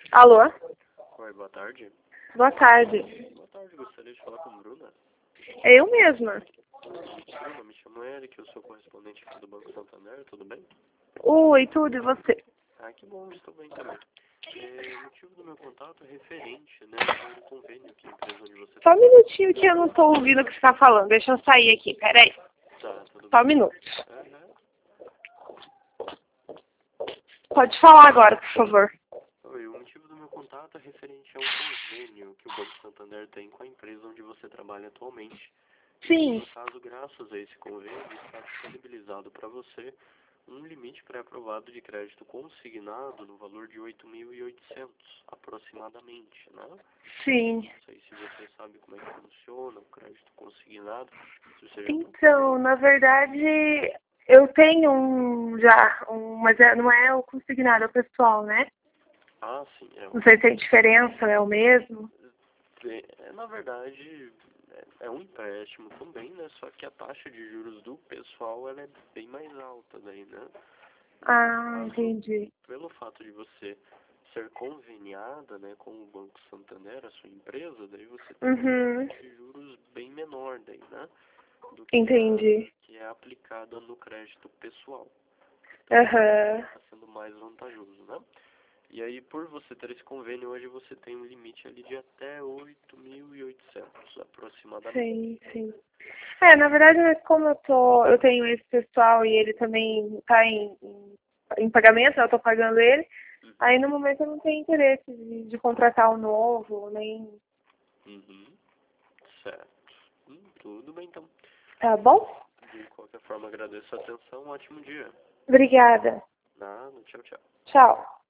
Alô? Oi, boa tarde. Boa tarde. Boa tarde, gostaria de falar com a Bruna. É eu mesma. Bruna, me chamo Eric, eu sou correspondente aqui do Banco Santander, tudo bem? Oi, tudo, e você? Ah, que bom, estou bem também. O motivo do meu contato é referente, né, ao convênio que a empresa onde você Só um trabalha. minutinho que eu não tô ouvindo o que você tá falando. Deixa eu sair aqui, peraí. Tá, tudo Só um bem. minuto. Aham. Pode falar agora, por favor. Oi, o motivo do meu contato é referente ao convênio que o Banco Santander tem com a empresa onde você trabalha atualmente. Sim. No caso, graças a esse convênio, está disponibilizado para você um limite pré-aprovado de crédito consignado no valor de 8.800, aproximadamente, né? Sim. Não sei se você sabe como é que funciona o crédito consignado, se você já... Então, na verdade, eu tenho mas não é o consignado, é o pessoal, né? Ah, sim, Não sei se tem diferença, é o mesmo. na verdade, é um empréstimo também, né? Só que a taxa de juros do pessoal, ela é bem mais alta daí, né? E no Ah, caso, entendi. pelo fato de você ser conveniada, né, com o Banco Santander, a sua empresa, daí você tem uma Uhum. taxa de juros bem menor daí, né, do que Entendi. que é aplicada no crédito pessoal. Então, Aham. está sendo mais vantajoso, né? E aí, por você ter esse convênio, hoje você tem um limite ali de até 8.800, aproximadamente. Sim, sim. Na verdade, como eu tenho esse pessoal e ele também está em pagamento, né, eu estou pagando ele, Uhum. aí no momento eu não tenho interesse de contratar um novo, nem. Uhum. Certo. Tudo bem, então. Tá bom? De qualquer forma, agradeço a atenção. Um ótimo dia. Obrigada. Nada, tchau, tchau. Tchau.